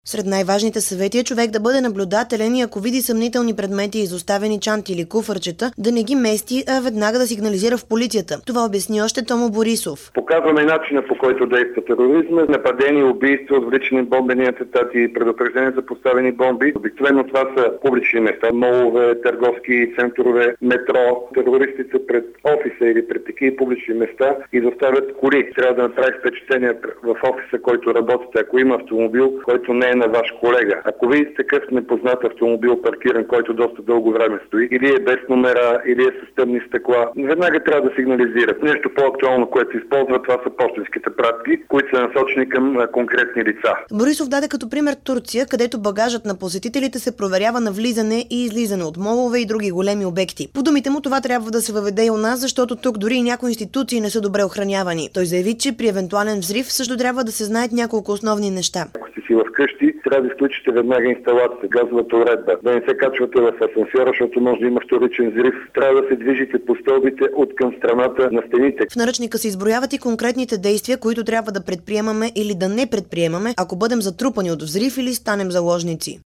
Сред най-важните съвети е човек да бъде наблюдателен и ако види съмнителни предмети, изоставени чанти или куфърчета, да не ги мести, а веднага да сигнализира в полицията. Това обясни още Томо Борисов. Показваме начина, по който действа тероризма, нападения, убийства, отвличани бомбени атентати, предупреждения за поставени бомби. Обикновено това са публични места, молове, търговски центрове, метро. Терористите пред офиса или пред такива публични места изоставят коли. Трябва да направи впечатление в офиса, който работите, ако има автомобил, който не е на ваш колега. Ако видите такъв непознат автомобил паркиран, който доста дълго време стои, или е без номера, или е с тъмни стъкла, веднага трябва да сигнализират. Нещо по-актуално, което използват, това са пощенските пратки, които са насочени към конкретни лица. Борисов даде като пример Турция, където багажът на посетителите се проверява на влизане и излизане от молове и други големи обекти. По думите му, това трябва да се въведе и у нас, защото тук дори и някои институции не са добре охранявани. Той заяви, че при евентуален взрив също трябва да се знаят няколко основни неща. Ако сте си вкъщи, трябва да изключите веднага инсталацията, газовата уредба, да не се качвате в асансьора, защото може да има вторичен взрив. Трябва да се движите по стълбите от към страната на стените. В наръчника се изброяват и конкретните действия, които трябва да предприемаме или да не предприемаме, ако бъдем затрупани от взрив или станем заложници.